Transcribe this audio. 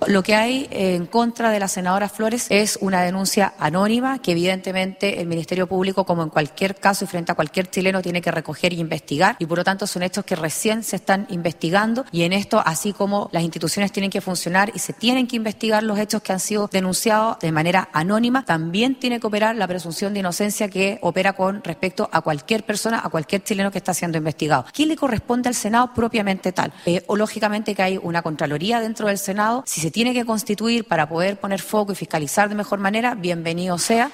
Lo que hay en contra de la senadora Flores es una denuncia anónima que evidentemente el Ministerio Público, como en cualquier caso y frente a cualquier chileno, tiene que recoger y investigar, y por lo tanto son hechos que recién se están investigando, y en esto, así como las instituciones tienen que funcionar y se tienen que investigar los hechos que han sido denunciados de manera anónima, también tiene que operar la presunción de inocencia que opera con respecto a cualquier persona, a cualquier chileno que está siendo investigado. ¿Qué le corresponde al Senado propiamente tal? O lógicamente que hay una Contraloría dentro del Senado. Si se tiene que constituir para poder poner foco y fiscalizar de mejor manera, bienvenido sea,